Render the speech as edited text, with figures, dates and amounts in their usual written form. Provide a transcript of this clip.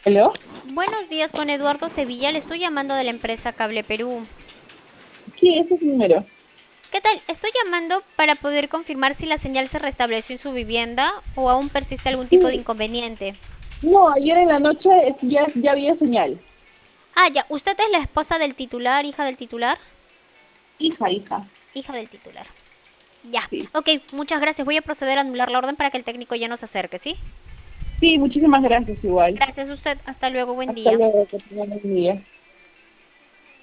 ¿Aló? Buenos días, con Eduardo Sevilla. Le estoy llamando de la empresa Cable Perú. Sí, ese es mi número. ¿Qué tal? Estoy llamando para poder confirmar si la señal se restableció en su vivienda o aún persiste algún tipo de Sí, inconveniente. no, ayer en la noche ya había señal. Ah, ya. ¿Usted es la esposa del titular, hija del titular? Hija, Hija del titular. Ya. sí. Ok, muchas gracias. Voy a proceder a anular la orden para que el técnico ya no se acerque, ¿sí? Sí, muchísimas gracias igual. Gracias a usted. Hasta luego. Buen Hasta día. luego, que tengan un día.